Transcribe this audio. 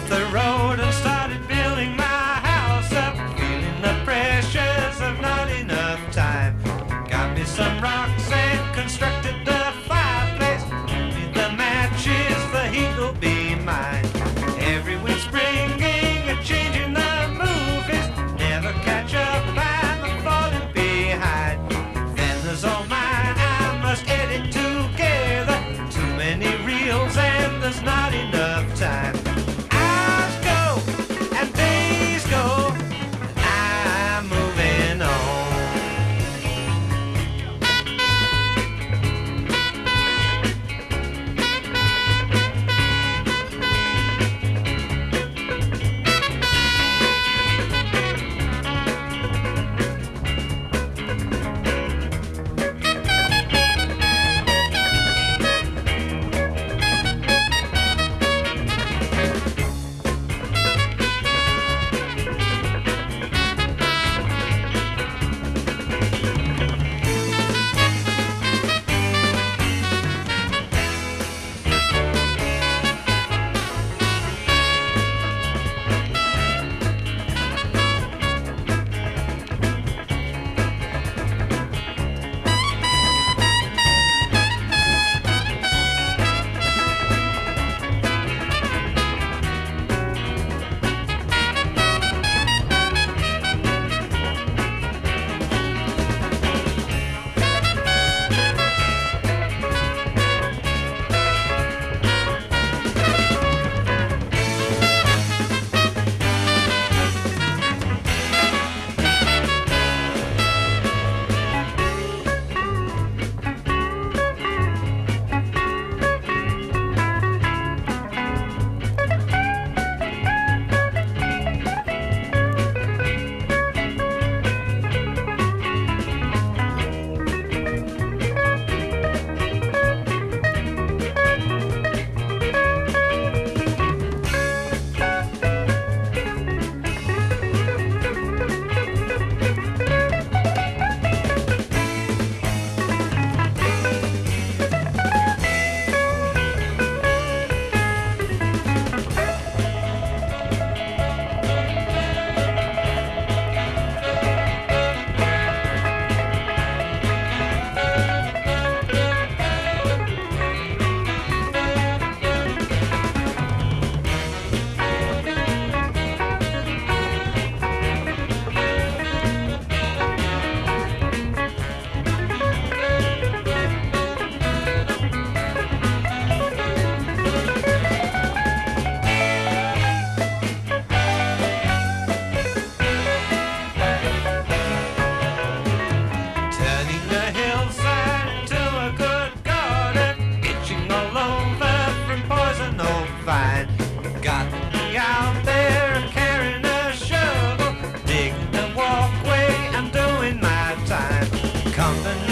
the road and started building my house up, feeling the pressures of not enough time. Got me some rocks and constructed the fireplace. With the matches, the heat will be mine. Every wind's bringing a change in the movies. Never catch up, I'm falling behind. Then there's all mine, I must edit together. Too many reels and there's not enough time. Hours go and days go, I'm moving on. Fine. Got me out there carrying a shovel, digging the walkway, I'm doing my time. Company